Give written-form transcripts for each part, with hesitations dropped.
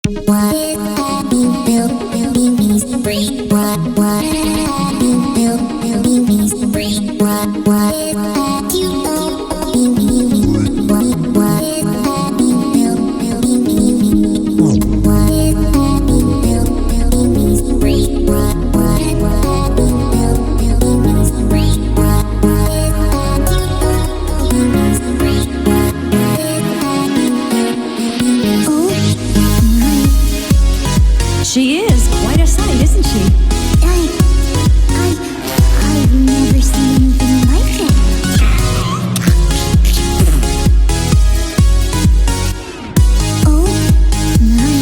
What is being built, building means free. What being built, building means free. What is you know, being what is being built, building means what is being built, building means free. What being built, building means free. What is you know, being means free. What is being built, building means free. She is quite a sight, isn't she? I've never seen anything like it. Oh my.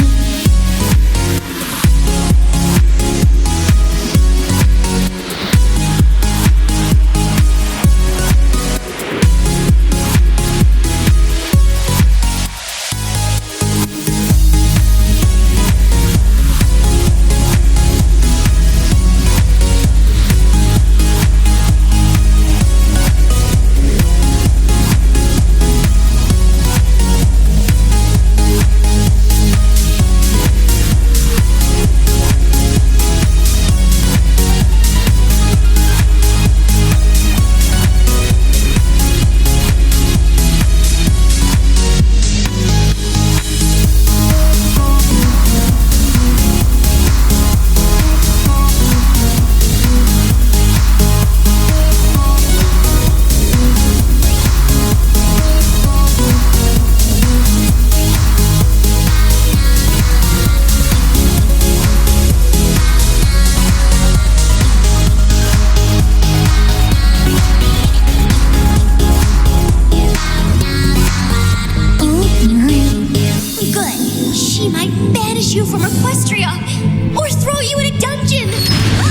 She might banish you from Equestria or throw you in a dungeon.